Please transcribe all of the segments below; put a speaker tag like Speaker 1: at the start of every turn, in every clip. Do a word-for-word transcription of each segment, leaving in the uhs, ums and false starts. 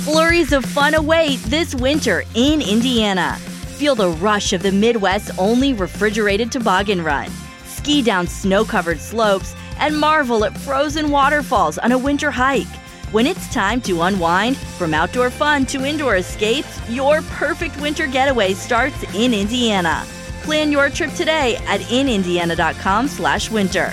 Speaker 1: Flurries of fun await this winter in Indiana. Feel the rush of the Midwest's only refrigerated toboggan run. Ski down snow-covered slopes and marvel at frozen waterfalls on a winter hike. When it's time to unwind, from outdoor fun to indoor escapes, your perfect winter getaway starts in Indiana. Plan your trip today at in indiana dot com slash winter.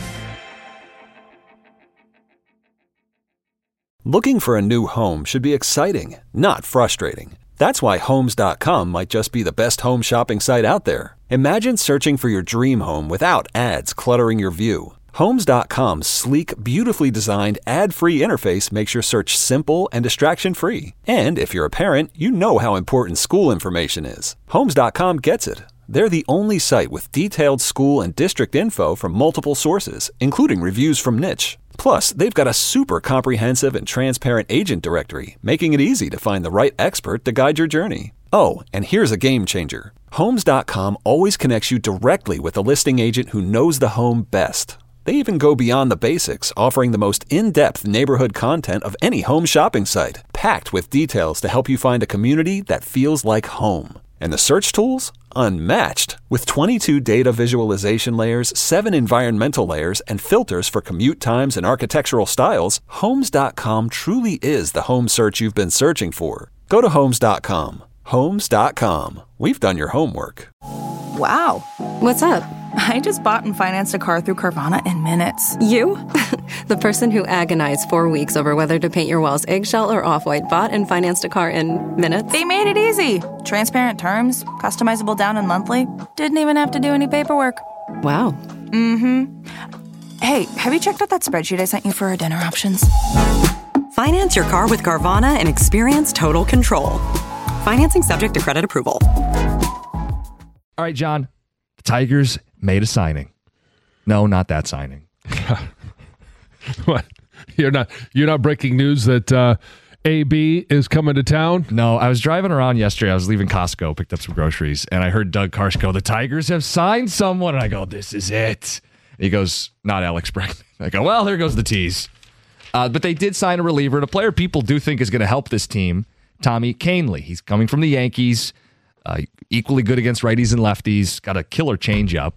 Speaker 2: Looking for a new home should be exciting, not frustrating. That's why Homes dot com might just be the best home shopping site out there. Imagine searching for your dream home without ads cluttering your view. Homes dot com's sleek, beautifully designed, ad-free interface makes your search simple and distraction-free. And if you're a parent, you know how important school information is. Homes dot com gets it. They're the only site with detailed school and district info from multiple sources, including reviews from Niche. Plus, they've got a super comprehensive and transparent agent directory, making it easy to find the right expert to guide your journey. Oh, and here's a game changer. Homes dot com always connects you directly with a listing agent who knows the home best. They even go beyond the basics, offering the most in-depth neighborhood content of any home shopping site, packed with details to help you find a community that feels like home. And the search tools? Unmatched. With twenty-two data visualization layers, seven environmental layers, and filters for commute times and architectural styles, Homes dot com truly is the home search you've been searching for. Go to Homes dot com. Homes dot com. We've done your homework.
Speaker 3: Wow.
Speaker 4: What's up?
Speaker 3: I just bought and financed a car through Carvana in minutes.
Speaker 4: You? The person who agonized four weeks over whether to paint your walls eggshell or off-white bought and financed a car in minutes?
Speaker 3: They made it easy. Transparent terms, customizable down and monthly. Didn't even have to do any paperwork.
Speaker 4: Wow.
Speaker 3: Mm-hmm. Hey, have you checked out that spreadsheet I sent you for our dinner options?
Speaker 5: Finance your car with Carvana and experience total control. Financing subject to credit approval.
Speaker 6: All right, John. The Tigers made a signing. No, not that signing.
Speaker 7: What? You're not you're not breaking news that uh, A B is coming to town?
Speaker 6: No, I was driving around yesterday. I was leaving Costco, picked up some groceries, and I heard Doug Karsh go, the Tigers have signed someone. And I go, this is it. And he goes, not Alex Bregman. I go, well, there goes the tease. Uh, but they did sign a reliever, and a player people do think is going to help this team, Tommy Kahnle. He's coming from the Yankees. Uh, equally good against righties and lefties. Got a killer changeup.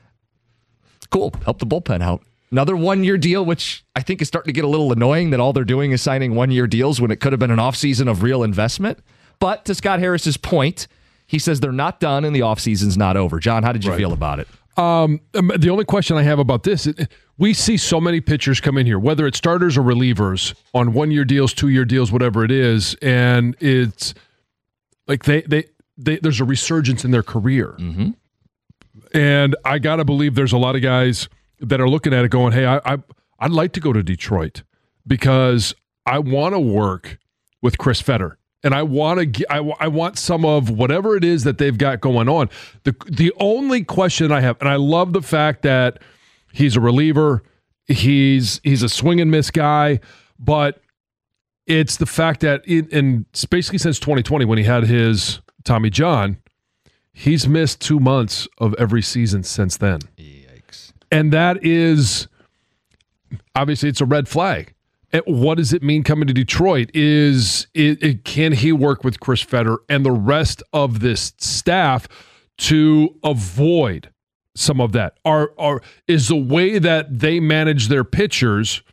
Speaker 6: Cool. Help the bullpen out. Another one-year deal, which I think is starting to get a little annoying that all they're doing is signing one-year deals when it could have been an offseason of real investment. But to Scott Harris's point, he says they're not done and the offseason's not over. John, how did you right. feel about it?
Speaker 7: Um, the only question I have about this, we see so many pitchers come in here, whether it's starters or relievers, on one-year deals, two-year deals, whatever it is, and it's like they they, they there's a resurgence in their career.
Speaker 6: Mm-hmm.
Speaker 7: And I got to believe there's a lot of guys that are looking at it going, hey, I, I, I'd like to go to Detroit because I want to work with Chris Fetter. And I want to, I, I want some of whatever it is that they've got going on. The the only question I have, and I love the fact that he's a reliever, he's he's a swing and miss guy, but it's the fact that in, in basically since twenty twenty when he had his Tommy John, he's missed two months of every season since then.
Speaker 6: Yikes.
Speaker 7: And that is, obviously it's a red flag. And what does it mean coming to Detroit? Is it, it, can he work with Chris Fetter and the rest of this staff to avoid some of that? Are, are, is the way that they manage their pitchers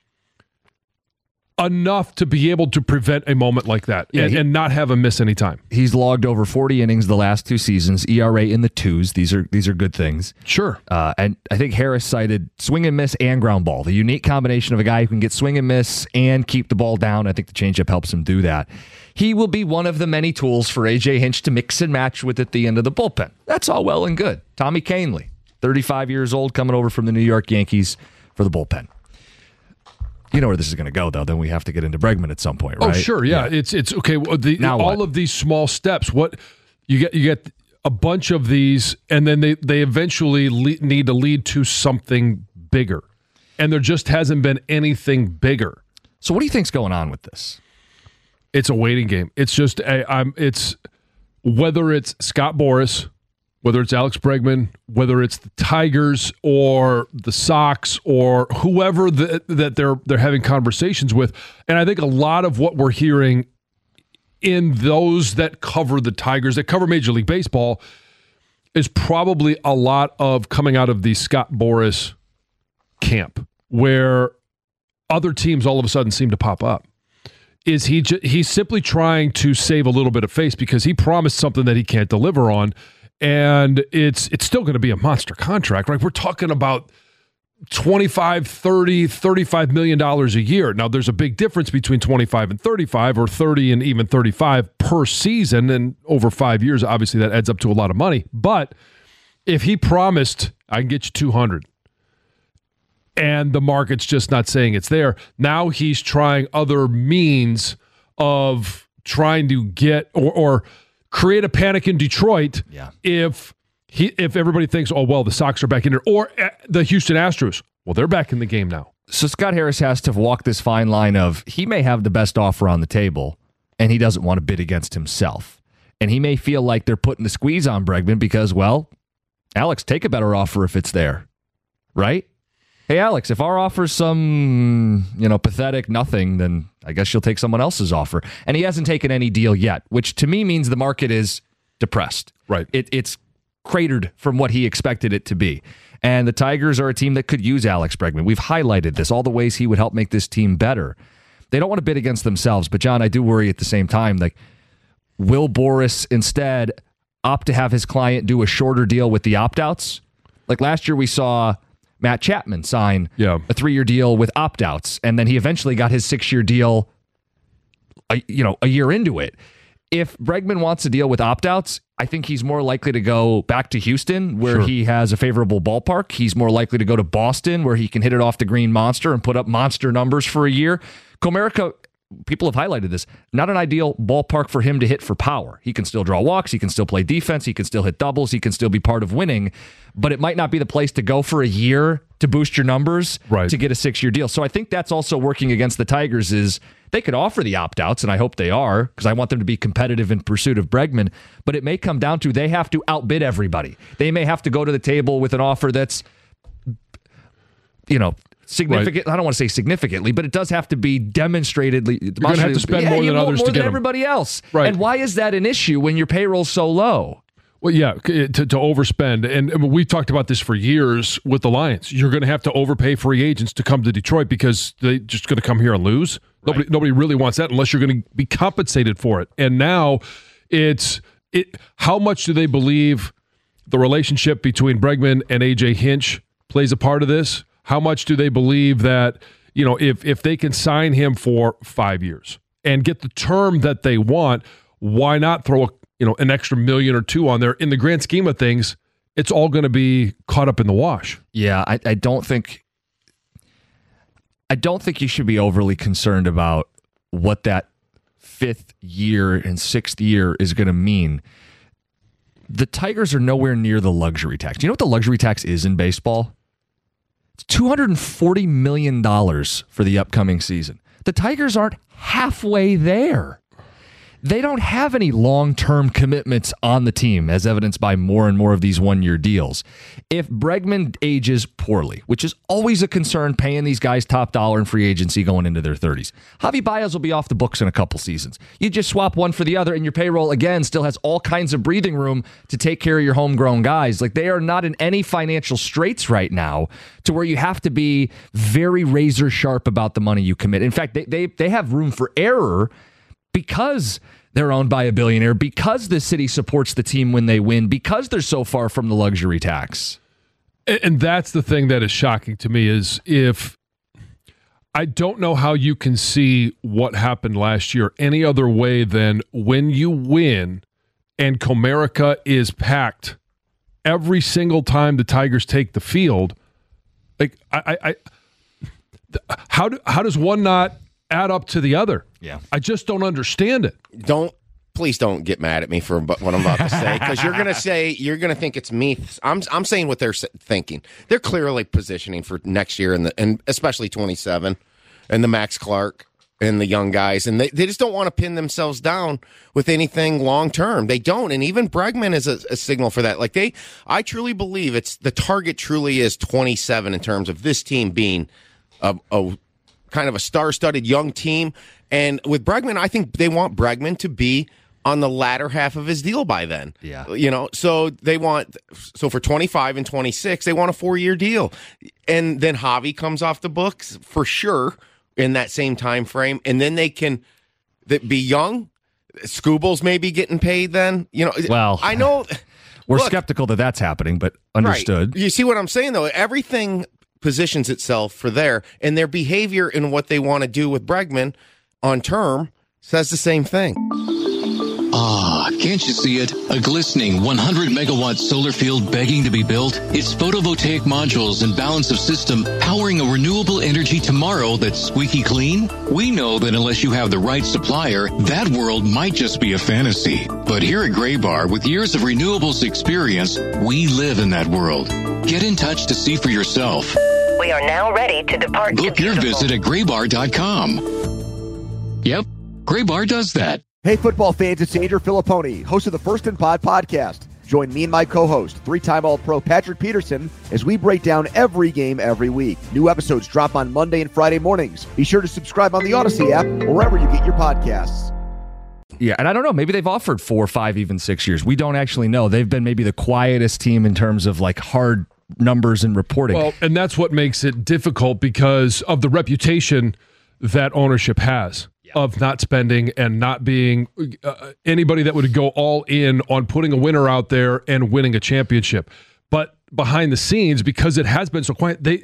Speaker 7: enough to be able to prevent a moment like that
Speaker 6: yeah,
Speaker 7: and,
Speaker 6: he,
Speaker 7: and not have him miss any time?
Speaker 6: He's logged over forty innings the last two seasons, E R A in the twos. These are these are good things.
Speaker 7: Sure.
Speaker 6: Uh, and I think Harris cited swing and miss and ground ball, the unique combination of a guy who can get swing and miss and keep the ball down. I think the changeup helps him do that. He will be one of the many tools for A J Hinch to mix and match with at the end of the bullpen. That's all well and good. Tommy Kahnle, thirty-five years old, coming over from the New York Yankees for the bullpen. You know where this is going to go, though. Then we have to get into Bregman at some point, right?
Speaker 7: Oh, sure, yeah. yeah. It's it's okay. Well, the,
Speaker 6: now
Speaker 7: all
Speaker 6: what?
Speaker 7: of these small steps. What you get, you get a bunch of these, and then they they eventually le- need to lead to something bigger, and there just hasn't been anything bigger.
Speaker 6: So, what do you think's going on with this?
Speaker 7: It's a waiting game. It's just a, I'm. It's whether it's Scott Boras, whether it's Alex Bregman, whether it's the Tigers or the Sox or whoever the, that they're they're having conversations with. And I think a lot of what we're hearing in those that cover the Tigers, that cover Major League Baseball, is probably a lot of coming out of the Scott Boras camp, where other teams all of a sudden seem to pop up. Is he j- he's simply trying to save a little bit of face because he promised something that he can't deliver on, and it's it's still going to be a monster contract, right? We're talking about twenty-five, thirty, thirty-five million dollars a year. Now, there's a big difference between twenty-five and thirty-five, or thirty and even thirty-five per season, and over five years, obviously that adds up to a lot of money. But if he promised, I can get you two hundred, and the market's just not saying it's there, now he's trying other means of trying to get or, or create a panic in Detroit.
Speaker 6: Yeah.
Speaker 7: if He, if everybody thinks, oh, well, the Sox are back in there, or uh, the Houston Astros, well, they're back in the game now.
Speaker 6: So Scott Harris has to walk this fine line of he may have the best offer on the table, and he doesn't want to bid against himself. And he may feel like they're putting the squeeze on Bregman because, well, Alex, take a better offer if it's there, right? Hey, Alex, if our offer's some, you know, pathetic nothing, then I guess you'll take someone else's offer. And he hasn't taken any deal yet, which to me means the market is depressed.
Speaker 7: Right.
Speaker 6: It, it's cratered from what he expected it to be. And the Tigers are a team that could use Alex Bregman. We've highlighted this, all the ways he would help make this team better. They don't want to bid against themselves, but John, I do worry at the same time, like, will Boras instead opt to have his client do a shorter deal with the opt-outs? Like last year we saw Matt Chapman sign
Speaker 7: yeah.
Speaker 6: a three-year deal with opt-outs, and then he eventually got his six-year deal a, you know, a year into it. If Bregman wants to deal with opt-outs, I think he's more likely to go back to Houston, where
Speaker 7: sure.
Speaker 6: he has a favorable ballpark. He's more likely to go to Boston, where he can hit it off the green monster and put up monster numbers for a year. Comerica, people have highlighted this, not an ideal ballpark for him to hit for power. He can still draw walks, he can still play defense, he can still hit doubles, he can still be part of winning, but it might not be the place to go for a year to boost your numbers
Speaker 7: right.
Speaker 6: to get a six-year deal. So I think that's also working against the Tigers is they could offer the opt-outs, and I hope they are, because I want them to be competitive in pursuit of Bregman, but it may come down to they have to outbid everybody. They may have to go to the table with an offer that's, you know, significant. Right. I don't want to say significantly, but it does have to be demonstratedly.
Speaker 7: You're going to have to spend
Speaker 6: yeah,
Speaker 7: more than others
Speaker 6: more
Speaker 7: to
Speaker 6: than
Speaker 7: get
Speaker 6: everybody
Speaker 7: them.
Speaker 6: else.
Speaker 7: Right.
Speaker 6: And why is that an issue when your payroll's so low?
Speaker 7: Well, yeah, to, to overspend. And, and we've talked about this for years with the Lions. You're going to have to overpay free agents to come to Detroit because they're just going to come here and lose. Right. Nobody, nobody really wants that unless you're going to be compensated for it. And now it's it. How much do they believe the relationship between Bregman and A J Hinch plays a part of this? How much do they believe that, you know, if if they can sign him for five years and get the term that they want, why not throw a, you know, an extra million or two on there? In the grand scheme of things, it's all going to be caught up in the wash.
Speaker 6: Yeah, I, I don't think I don't think you should be overly concerned about what that fifth year and sixth year is going to mean. The Tigers are nowhere near the luxury tax. Do you know what the luxury tax is in baseball? It's two hundred forty million dollars for the upcoming season. The Tigers aren't halfway there. They don't have any long-term commitments on the team, as evidenced by more and more of these one-year deals. If Bregman ages poorly, which is always a concern, paying these guys top dollar in free agency going into their thirties, Javi Baez will be off the books in a couple seasons. You just swap one for the other, and your payroll, again, still has all kinds of breathing room to take care of your homegrown guys. Like, they are not in any financial straits right now to where you have to be very razor-sharp about the money you commit. In fact, they they, they have room for error because they're owned by a billionaire, because the city supports the team when they win, because they're so far from the luxury tax.
Speaker 7: And that's the thing that is shocking to me is if I don't know how you can see what happened last year any other way than when you win and Comerica is packed every single time the Tigers take the field. Like I, I, I how do, how does one not add up to the other?
Speaker 6: Yeah.
Speaker 7: I just don't understand it.
Speaker 8: Don't, please don't get mad at me for what I'm about to say, because you're going to say, you're going to think it's me. I'm I'm saying what they're thinking. They're clearly positioning for next year, and the and especially twenty-seven, and the Max Clark and the young guys, and they, they just don't want to pin themselves down with anything long term. They don't, and even Bregman is a, a signal for that. Like they, I truly believe it's the target. Truly is twenty-seven in terms of this team being a. a kind of a star-studded young team, And with Bregman, I think they want Bregman to be on the latter half of his deal by then.
Speaker 6: Yeah.
Speaker 8: You know, so they want, so for twenty-five and twenty-six, they want a four-year deal. And then Javi comes off the books for sure in that same time frame. And then they can be young. Scoobles may be getting paid then. You know,
Speaker 6: well,
Speaker 8: I know.
Speaker 6: We're
Speaker 8: look,
Speaker 6: skeptical that that's happening, but understood.
Speaker 8: Right. You see what I'm saying, though? Everything positions itself for there, and their behavior and what they want to do with Bregman on term says the same thing.
Speaker 9: Ah, can't you see it? A glistening one hundred megawatt solar field begging to be built? Its photovoltaic modules and balance of system powering a renewable energy tomorrow that's squeaky clean? We know that unless you have the right supplier, that world might just be a fantasy. But here at Graybar, with years of renewables experience, we live in that world. Get in touch to see for yourself.
Speaker 10: We are now ready to depart.
Speaker 9: Book
Speaker 10: to
Speaker 9: your visit at graybar dot com. Yep, Graybar does that.
Speaker 11: Hey, football fans, it's Andrew Filipponi, host of the First and Pod podcast. Join me and my co-host, three-time All-Pro Patrick Peterson, as we break down every game every week. New episodes drop on Monday and Friday mornings. Be sure to subscribe on the Odyssey app or wherever you get your podcasts.
Speaker 6: Yeah, and I don't know. Maybe they've offered four, five, even six years. We don't actually know. They've been maybe the quietest team in terms of like hard numbers and reporting.
Speaker 7: Well, and that's what makes it difficult because of the reputation that ownership has. Of not spending and not being uh, anybody that would go all in on putting a winner out there and winning a championship. But behind the scenes, because it has been so quiet, they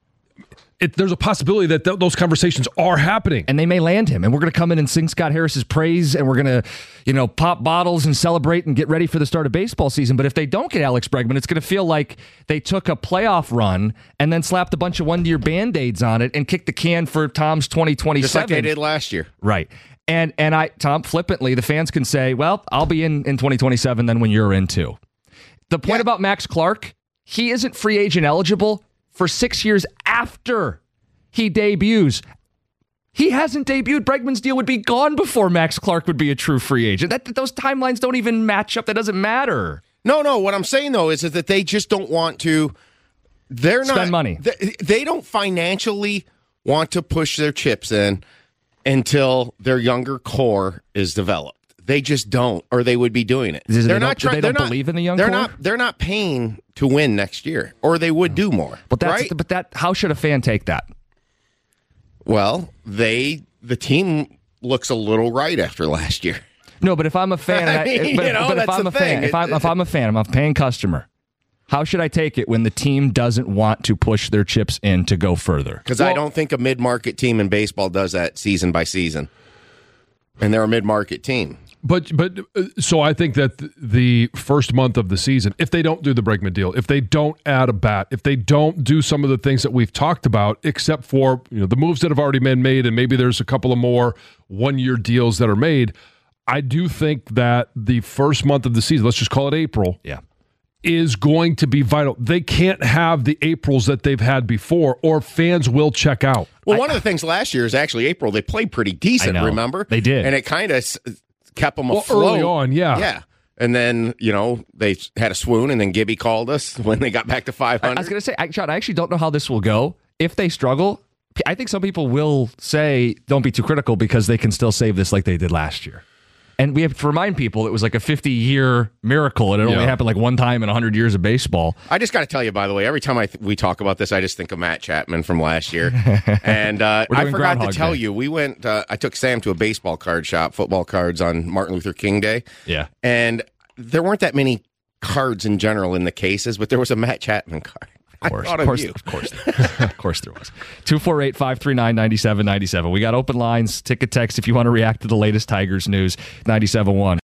Speaker 7: it, there's a possibility that th- those conversations are happening.
Speaker 6: And they may land him. And we're going to come in and sing Scott Harris's praise, and we're going to, you know, pop bottles and celebrate and get ready for the start of baseball season. But if they don't get Alex Bregman, it's going to feel like they took a playoff run and then slapped a bunch of one-year Band-Aids on it and kicked the can for Tom's twenty twenty-seven.
Speaker 8: Just like they did last year.
Speaker 6: Right. And, and I, Tom, flippantly, the fans can say, well, I'll be in in twenty twenty-seven then when you're in too. The point
Speaker 8: Yeah.
Speaker 6: about Max Clark, he isn't free agent eligible for six years after he debuts. He hasn't debuted. Bregman's deal would be gone before Max Clark would be a true free agent. That, those timelines don't even match up. That doesn't matter.
Speaker 8: No, no. What I'm saying, though, is that they just don't want to. They're not
Speaker 6: Spend money.
Speaker 8: They, they don't financially want to push their chips in until their younger core is developed. They just don't, or they would be doing it.
Speaker 6: Is it
Speaker 8: they're
Speaker 6: they
Speaker 8: not.
Speaker 6: don't,
Speaker 8: Try,
Speaker 6: they
Speaker 8: they're
Speaker 6: don't
Speaker 8: not,
Speaker 6: believe in the young
Speaker 8: They're
Speaker 6: core?
Speaker 8: not. They're not paying to win next year, or they would do more.
Speaker 6: But that's
Speaker 8: right?
Speaker 6: but that. How should a fan take that?
Speaker 8: Well, they the team looks a little right after last year.
Speaker 6: No, but if I'm a fan,
Speaker 8: I
Speaker 6: I,
Speaker 8: mean,
Speaker 6: but,
Speaker 8: you know,
Speaker 6: but if
Speaker 8: that's
Speaker 6: I'm
Speaker 8: the
Speaker 6: a fan,
Speaker 8: thing.
Speaker 6: if I'm if I'm a fan, I'm a paying customer. How should I take it when the team doesn't want to push their chips in to go further?
Speaker 8: Because well, I don't think a mid-market team in baseball does that season by season, and they're a mid-market team.
Speaker 7: But but uh, so I think that th- the first month of the season, if they don't do the Bregman deal, if they don't add a bat, if they don't do some of the things that we've talked about, except for you know the moves that have already been made, and maybe there's a couple of more one-year deals that are made, I do think that the first month of the season, let's just call it April,
Speaker 6: yeah,
Speaker 7: is going to be vital. They can't have the Aprils that they've had before, or fans will check out.
Speaker 8: Well,
Speaker 6: I,
Speaker 8: one of the things last year is actually April. They played pretty decent, remember?
Speaker 6: They did.
Speaker 8: And it kind of s- kept them
Speaker 7: well,
Speaker 8: afloat.
Speaker 7: Early on, yeah.
Speaker 8: Yeah. And then, you know, they had a swoon, and then Gibby called us when they got back to five hundred.
Speaker 6: I, I was going to say, I, John, I actually don't know how this will go. If they struggle, I think some people will say, don't be too critical because they can still save this like they did last year. And we have to remind people it was like a fifty-year miracle, and it only
Speaker 7: Yeah.
Speaker 6: happened like one time in one hundred years of baseball.
Speaker 8: I just got to tell you, by the way, every time I th- we talk about this, I just think of Matt Chapman from last year. And uh,
Speaker 6: We're
Speaker 8: I
Speaker 6: doing
Speaker 8: forgot to
Speaker 6: Groundhog
Speaker 8: tell
Speaker 6: Day.
Speaker 8: you, we went, uh, I took Sam to a baseball card shop, football cards on Martin Luther King Day.
Speaker 6: Yeah.
Speaker 8: And there weren't that many cards in general in the cases, but there was a Matt Chapman card.
Speaker 6: Of course,
Speaker 8: I thought
Speaker 6: of course,
Speaker 8: of you.
Speaker 6: of course, of course there was. two four eight, five three nine, nine seven nine seven. We got open lines, ticket text if you want to react to the latest Tigers news, ninety-seven point one.